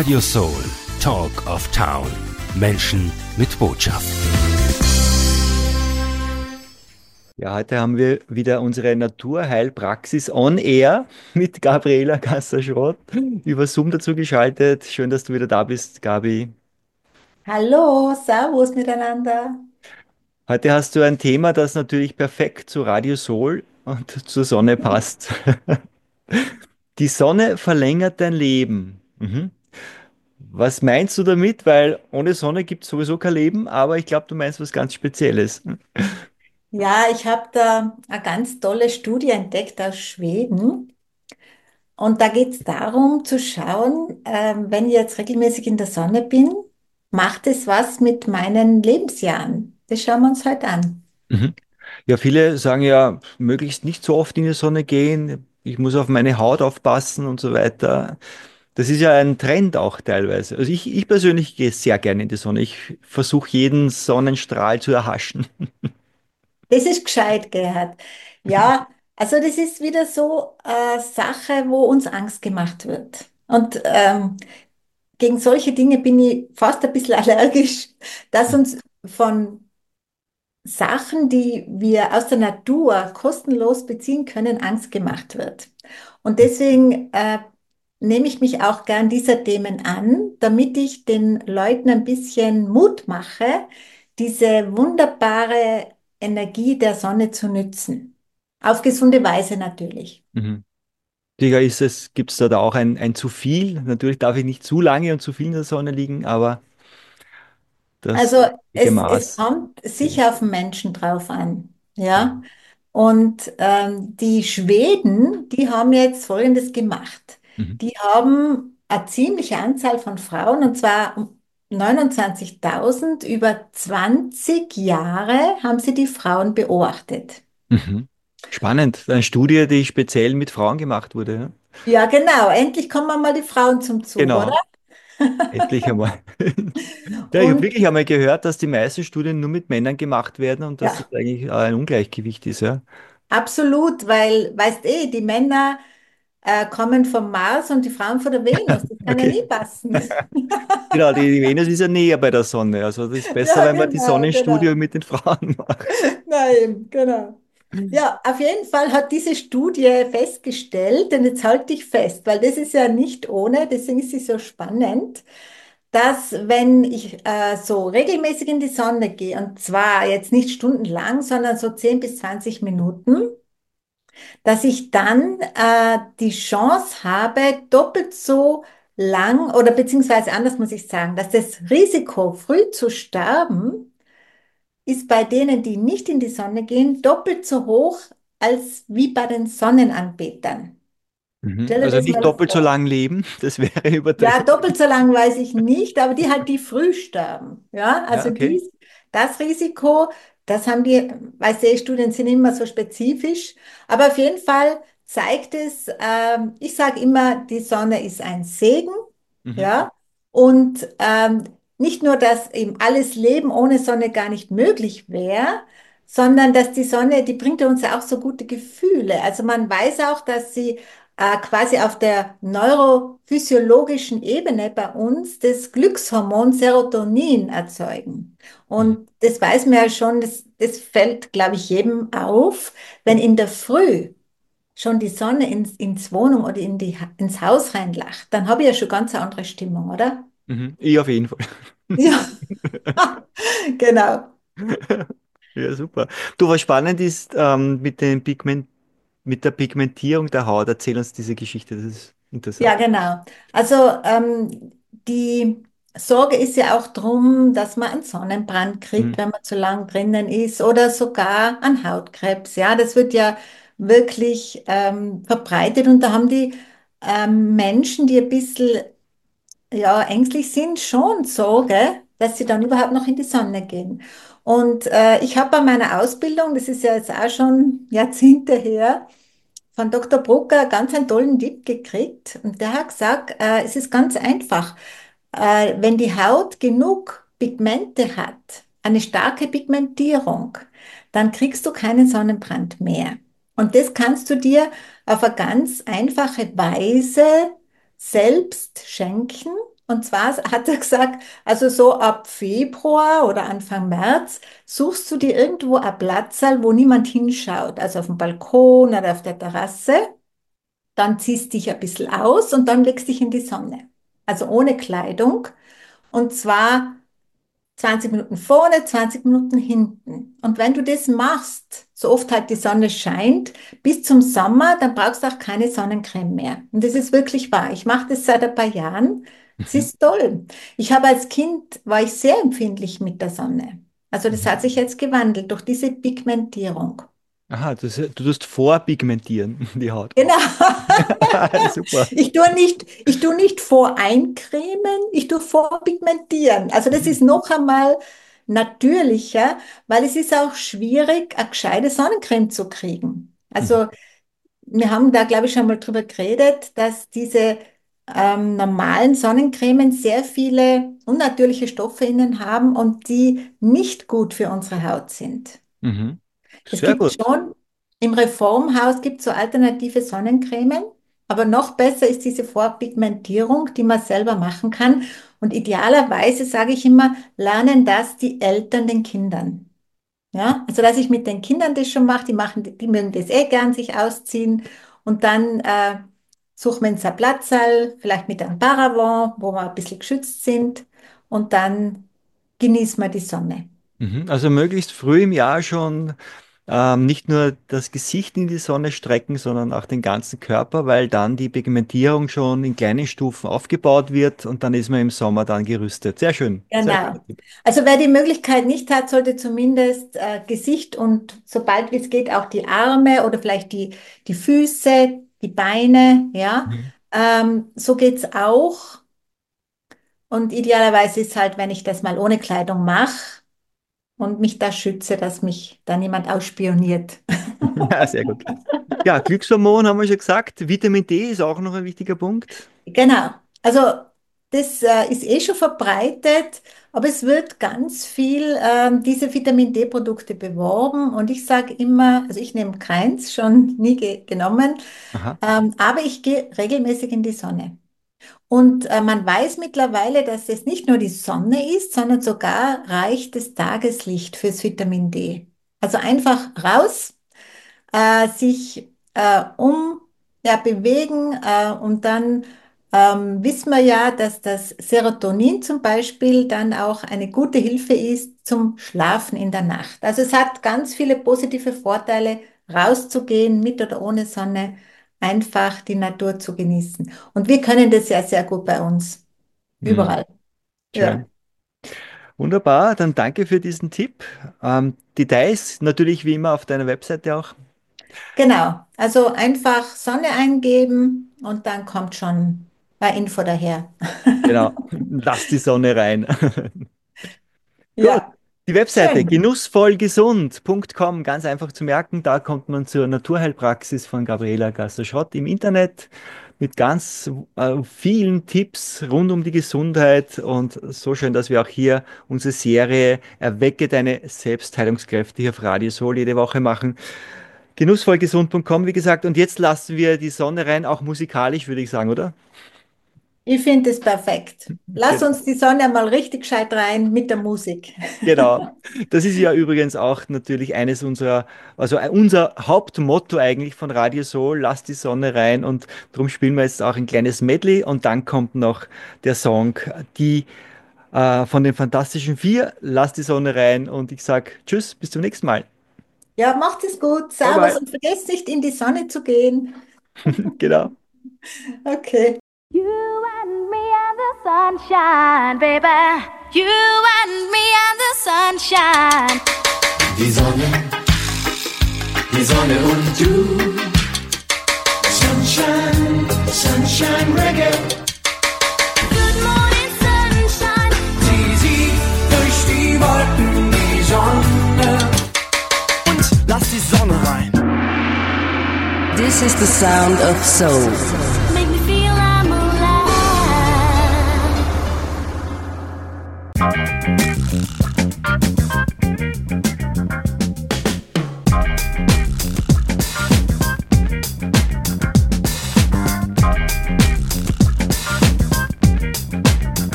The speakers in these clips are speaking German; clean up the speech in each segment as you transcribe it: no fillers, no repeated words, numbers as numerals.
Radio Soul, Talk of Town. Menschen mit Botschaft. Ja, heute haben wir wieder unsere Naturheilpraxis on Air mit Gabriela Gasser-Schrott über Zoom dazu geschaltet. Schön, dass du wieder da bist, Gabi. Hallo, Servus miteinander. Heute hast du ein Thema, das natürlich perfekt zu Radio Soul und zur Sonne passt. Die Sonne verlängert dein Leben. Was meinst du damit? Weil ohne Sonne gibt es sowieso kein Leben, aber ich glaube, du meinst was ganz Spezielles. Ja, ich habe da eine ganz tolle Studie entdeckt aus Schweden. Und da geht es darum zu schauen, wenn ich jetzt regelmäßig in der Sonne bin, macht es was mit meinen Lebensjahren? Das schauen wir uns heute an. Mhm. Ja, viele sagen ja, möglichst nicht so oft in die Sonne gehen. Ich muss auf meine Haut aufpassen und so weiter. Das ist ja ein Trend auch teilweise. Also ich persönlich gehe sehr gerne in die Sonne. Ich versuche jeden Sonnenstrahl zu erhaschen. Das ist gescheit, Gerhard. Ja, also das ist wieder so eine Sache, wo uns Angst gemacht wird. Und gegen solche Dinge bin ich fast ein bisschen allergisch, dass uns von Sachen, die wir aus der Natur kostenlos beziehen können, Angst gemacht wird. Und deswegen nehme ich mich auch gern dieser Themen an, damit ich den Leuten ein bisschen Mut mache, diese wunderbare Energie der Sonne zu nützen. Auf gesunde Weise natürlich. Mhm. Sicher gibt es da auch ein zu viel. Natürlich darf ich nicht zu lange und zu viel in der Sonne liegen, aber das Also richtige es Maß. kommt sicher auf den Menschen drauf an. Ja. Und die Schweden, die haben jetzt Folgendes gemacht. Mhm. Die haben eine ziemliche Anzahl von Frauen, und zwar um 29.000, über 20 Jahre haben sie die Frauen beobachtet. Mhm. Spannend. Eine Studie, die speziell mit Frauen gemacht wurde. Ja? Ja, genau. Endlich kommen mal die Frauen zum Zug, oder? Genau. Endlich einmal. Ja, ich habe Und wirklich einmal gehört, dass die meisten Studien nur mit Männern gemacht werden und dass das ja, eigentlich ein Ungleichgewicht ist, ja. absolut, weil, weißt eh, die Männer kommen vom Mars und die Frauen von der Venus. Das kann ja Okay. nie passen. Genau, die Venus ist ja näher bei der Sonne. Also das ist besser, Ja, wenn man die genau, Sonnenstudie genau. mit den Frauen macht. Nein, genau. Ja, auf jeden Fall hat diese Studie festgestellt, und jetzt halte ich fest, weil das ist ja nicht ohne, deswegen ist sie so spannend, dass wenn ich so regelmäßig in die Sonne gehe, und zwar jetzt nicht stundenlang, sondern so 10 bis 20 Minuten, dass ich dann die Chance habe, doppelt so lang, oder beziehungsweise anders muss ich sagen, dass das Risiko, früh zu sterben, ist bei denen, die nicht in die Sonne gehen, doppelt so hoch als wie bei den Sonnenanbetern. Mhm. Stell dir Also das nicht mal doppelt so vor. lang leben, das wäre Ja, übertrieben. doppelt so lang weiß ich nicht, aber die halt, die früh sterben. Ja, Ja, also okay. das Risiko, das haben die, weißt du, Studien sind immer so spezifisch, aber auf jeden Fall zeigt es, ich sage immer, die Sonne ist ein Segen, Mhm. ja, und nicht nur, dass eben alles Leben ohne Sonne gar nicht möglich wäre, sondern dass die Sonne, die bringt uns ja auch so gute Gefühle. Also man weiß auch, dass sie quasi auf der neurophysiologischen Ebene bei uns das Glückshormon Serotonin erzeugen. Mhm. Und das weiß man ja schon, das fällt, glaube ich, jedem auf, wenn in der Früh schon die Sonne ins Wohnung oder ins Haus reinlacht, dann habe ich ja schon ganz eine andere Stimmung, oder? Mhm. Ich auf jeden Fall. Ja, genau. Ja, super. Du, was spannend ist, mit der Pigmentierung der Haut. Erzähl uns diese Geschichte, das ist Ja, interessant. genau. Also die Sorge ist ja auch drum, dass man einen Sonnenbrand kriegt, Mhm. wenn man zu lang drinnen ist, oder sogar an Hautkrebs. Ja, das wird ja wirklich verbreitet, und da haben die Menschen, die ein bisschen ja, ängstlich sind, schon Sorge, dass sie dann überhaupt noch in die Sonne gehen. Und ich habe bei meiner Ausbildung, das ist ja jetzt auch schon Jahrzehnte her, von Dr. Brucker ganz einen tollen Tipp gekriegt. Und der hat gesagt, es ist ganz einfach. Wenn die Haut genug Pigmente hat, eine starke Pigmentierung, dann kriegst du keinen Sonnenbrand mehr. Und das kannst du dir auf eine ganz einfache Weise selbst schenken. Und zwar hat er gesagt, also so ab Februar oder Anfang März suchst du dir irgendwo ein Platzal, wo niemand hinschaut, also auf dem Balkon oder auf der Terrasse. Dann ziehst dich ein bisschen aus und dann legst dich in die Sonne. Also ohne Kleidung. Und zwar 20 Minuten vorne, 20 Minuten hinten. Und wenn du das machst, so oft halt die Sonne scheint, bis zum Sommer, dann brauchst du auch keine Sonnencreme mehr. Und das ist wirklich wahr. Ich mache das seit ein paar Jahren. Es Mhm. ist toll. Ich habe als Kind, war ich sehr empfindlich mit der Sonne. Also das Mhm. hat sich jetzt gewandelt durch diese Pigmentierung. Aha, du tust vorpigmentieren, die Haut. Genau. Super. Ich tue nicht voreincremen, ich tue vorpigmentieren. Also das Mhm. ist noch einmal natürlicher, weil es ist auch schwierig, eine gescheite Sonnencreme zu kriegen. Mhm. Also wir haben da, glaube ich, schon mal drüber geredet, dass diese normalen Sonnencremen sehr viele unnatürliche Stoffe innen haben und die nicht gut für unsere Haut sind. Mhm. Es Sehr gibt gut. schon, im Reformhaus gibt es so alternative Sonnencremen, aber noch besser ist diese Vorpigmentierung, die man selber machen kann. Und idealerweise, sage ich immer, lernen das die Eltern den Kindern. Ja, also dass ich mit den Kindern das schon mache, die mögen das eh gern sich ausziehen und dann suchen wir uns ein Platzal, vielleicht mit einem Paravent, wo wir ein bisschen geschützt sind und dann genießen wir die Sonne. Mhm. Also möglichst früh im Jahr schon nicht nur das Gesicht in die Sonne strecken, sondern auch den ganzen Körper, weil dann die Pigmentierung schon in kleinen Stufen aufgebaut wird und dann ist man im Sommer dann gerüstet. Sehr schön. Sehr Genau. schöner Tipp. Also wer die Möglichkeit nicht hat, sollte zumindest Gesicht und sobald wie es geht auch die Arme oder vielleicht die Füße, die Beine, ja. Mhm. So geht's auch. Und idealerweise ist halt, wenn ich das mal ohne Kleidung mache und mich da schütze, dass mich da niemand ausspioniert. Ja, sehr gut. Ja, Glückshormon haben wir schon gesagt. Vitamin D ist auch noch ein wichtiger Punkt. Genau. Also das ist eh schon verbreitet, aber es wird ganz viel diese Vitamin D-Produkte beworben und ich sage immer, also ich nehme keins, schon nie genommen, Aha. aber ich gehe regelmäßig in die Sonne. Und man weiß mittlerweile, dass es nicht nur die Sonne ist, sondern sogar reicht das Tageslicht fürs Vitamin D. Also einfach raus, sich ja, bewegen und dann wissen wir ja, dass das Serotonin zum Beispiel dann auch eine gute Hilfe ist zum Schlafen in der Nacht. Also es hat ganz viele positive Vorteile, rauszugehen mit oder ohne Sonne, einfach die Natur zu genießen. Und wir können das ja sehr gut bei uns, Mhm. überall. Ja. Schön. Wunderbar, dann danke für diesen Tipp. Details natürlich wie immer auf deiner Webseite auch. Genau, also einfach Sonne eingeben und dann kommt schon eine Info daher. Genau, lass die Sonne rein. Gut, Ja, die Webseite schön. genussvollgesund.com, ganz einfach zu merken, da kommt man zur Naturheilpraxis von Gabriela Gasser-Schott im Internet mit ganz vielen Tipps rund um die Gesundheit und so schön, dass wir auch hier unsere Serie Erwecke deine Selbstheilungskräfte hier auf Radio Soul jede Woche machen. Genussvollgesund.com, wie gesagt, und jetzt lassen wir die Sonne rein, auch musikalisch, würde ich sagen, oder? Ich finde es perfekt. Lass Genau. uns die Sonne mal richtig gescheit rein mit der Musik. Genau. Das ist ja übrigens auch natürlich eines unserer, also unser Hauptmotto eigentlich von Radio Soul, lass die Sonne rein und darum spielen wir jetzt auch ein kleines Medley und dann kommt noch der Song, die von den Fantastischen Vier, lass die Sonne rein und ich sag Tschüss, bis zum nächsten Mal. Ja, macht es gut. Bye Servus bye. und vergesst nicht in die Sonne zu gehen. Genau. Okay. You and me and the sunshine, baby. You and me and the sunshine. Die Sonne und du. Sunshine, Sunshine Reggae. Good morning, sunshine. Sie sieht durch die Wolken die Sonne. Und lass die Sonne rein. This is the sound of soul. Make me feel I'm alive.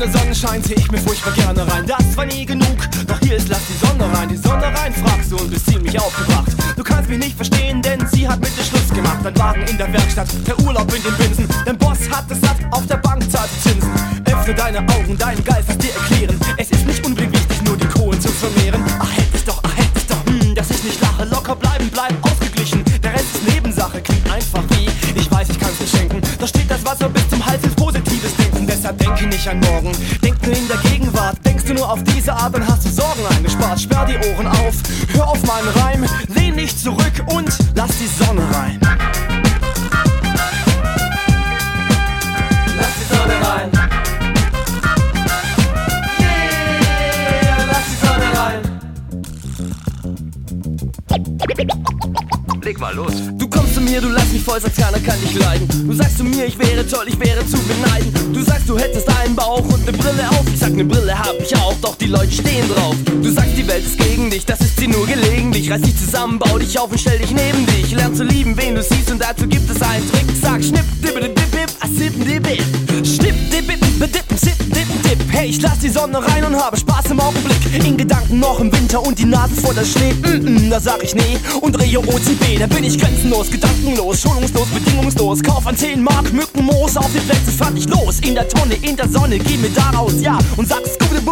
Sonne scheint, seh ich mir furchtbar gerne rein. Das war nie genug, doch hier ist lass die Sonne rein. Die Sonne rein, fragst du und bist ziemlich aufgebracht. Du kannst mich nicht verstehen, denn sie hat mit dir Schluss gemacht. Dein Wagen in der Werkstatt, der Urlaub in den Binsen. Dein Boss hat es satt, auf der Bank zahlt Zinsen. Öffne deine Augen, dein Geist wird dir erklären. Es ist nicht unbedingt wichtig, nur die Kohlen zu vermehren. Ach, hätte ich doch, dass ich nicht lache. Locker bleiben, ausgeglichen. Der Rest ist Nebensache, klingt einfach wie ich weiß, ich kann's nicht schenken. Da steht das Wasser bis zum Hals ins positives Denken. Deshalb denke nicht an morgen, denk nur in der Gegenwart. Denkst du nur auf diese Art, dann hast du Sorgen eingespart. Sperr die Ohren auf, hör auf meinen Reim. Lehn dich zurück und lass die Sonne rein. Lass die Sonne rein. Yeah, lass die Sonne rein. Leg mal los. Du kommst zu mir, du lässt mich voll, sagst keiner kann dich leiden. Du sagst zu mir, ich wäre toll, ich wäre zu beneiden. Du sagst, du hättest einen Bauch und ne Brille auf. Ich sag, ne Brille hab ich auch, doch die Leute stehen drauf. Du sagst, die Welt ist gegen dich, das ist sie nur gelegentlich. Reiß dich zusammen, bau dich auf und stell dich neben dich. Lern zu lieben, wen du siehst und dazu gibt es einen Trick. Sag, schnipp, dippe, dip, dip, sippen, dip, dip. Schnipp, dip, dip, dip, sippen, dip, dip. Hey, ich lass die Sonne rein und habe Spaß im Augenblick. In Gedanken noch im Winter und die Nase voller Schnee. Da sag ich nee und drehe OCB. Da bin ich grenzenlos, gedankenlos, schonungslos, bedingungslos. Kauf an 10 Mark Mückenmoos, auf den Plätzen fand ich los. In der Tonne, in der Sonne, geh mir daraus, ja. Und sag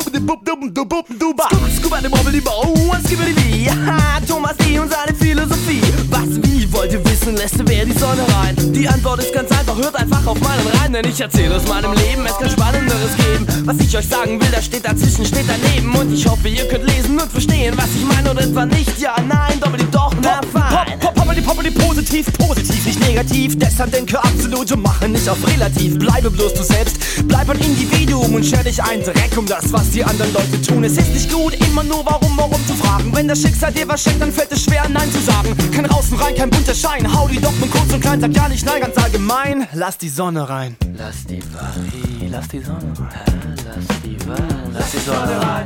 Thomas D. und seine Philosophie. Was, wie, wollt ihr wissen, lässt wer die Sonne rein? Die Antwort ist ganz einfach, hört einfach auf meinen Reim. Denn ich erzähle aus meinem Leben, es kann Spannenderes geben. Was ich euch sagen will, das steht dazwischen, steht daneben. Und ich hoffe, ihr könnt lesen und verstehen, was ich meine oder etwa nicht. Ja, nein, doppelt doch, na fein. Poppeli, positiv, nicht negativ. Deshalb denke absolut und mache nicht auf relativ. Bleibe bloß du selbst, bleib ein Individuum und scher dich ein Dreck um das, was die anderen Leute tun. Es ist nicht gut, immer nur warum zu fragen. Wenn das Schicksal dir was schenkt, dann fällt es schwer, Nein zu sagen. Kein Raus und rein, kein bunter Schein. Hau die Dogmen kurz und klein, sag ja nicht nein, ganz allgemein. Lass die Sonne rein. Lass die Sonne rein. Lass die Sonne rein.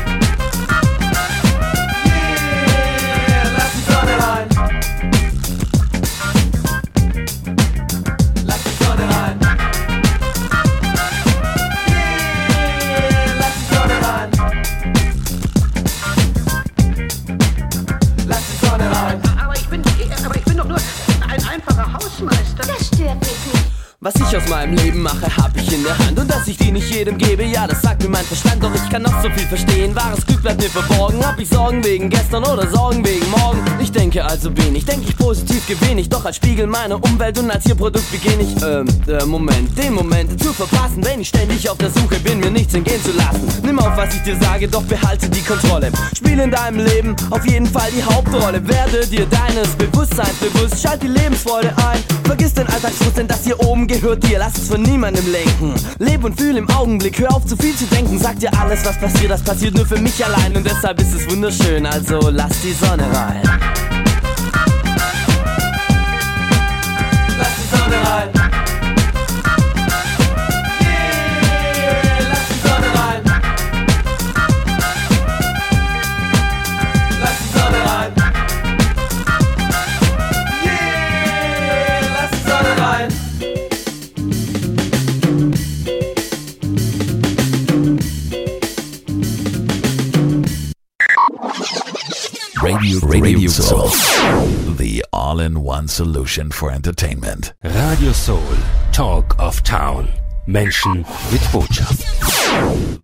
Yeah, lass die Sonne rein. Lass die Sonne rein. Yeah, lass die Sonne rein. Lass die Sonne rein. Aber ich bin doch nur ein einfacher Hausmeister. Das stört mich nicht. Was ich aus meinem Leben mache, hab ich in der Hand. Und dass ich die nicht jedem gebe, ja, das sagt mir mein Verstand. Doch ich kann noch so viel verstehen, wahres Glück bleibt mir verborgen. Hab ich Sorgen wegen gestern oder Sorgen wegen morgen? Ich denke also wenig, denk ich positiv gewinne ich. Doch als Spiegel meiner Umwelt und als ihr Produkt beginne ich den Moment zu verpassen. Wenn ich ständig auf der Suche bin, mir nichts entgehen zu lassen. Nimm auf, was ich dir sage, doch behalte die Kontrolle. Spiel in deinem Leben auf jeden Fall die Hauptrolle. Werde dir deines Bewusstseins bewusst, schalt die Lebensfreude ein. Vergiss den Alltagsfrust, denn das hier oben gehört dir, lass es von niemandem lenken. Leb und fühl im Augenblick, hör auf zu viel zu denken. Sag dir alles, was passiert, das passiert nur für mich allein. Und deshalb ist es wunderschön, also lass die Sonne rein. Lass die Sonne rein. Yeah, lass die Sonne rein. Lass die Sonne rein. Yeah, lass die Sonne rein. Radio Soul, the all-in-one solution for entertainment. Radio Soul, Talk of Town. Menschen mit Botschaft.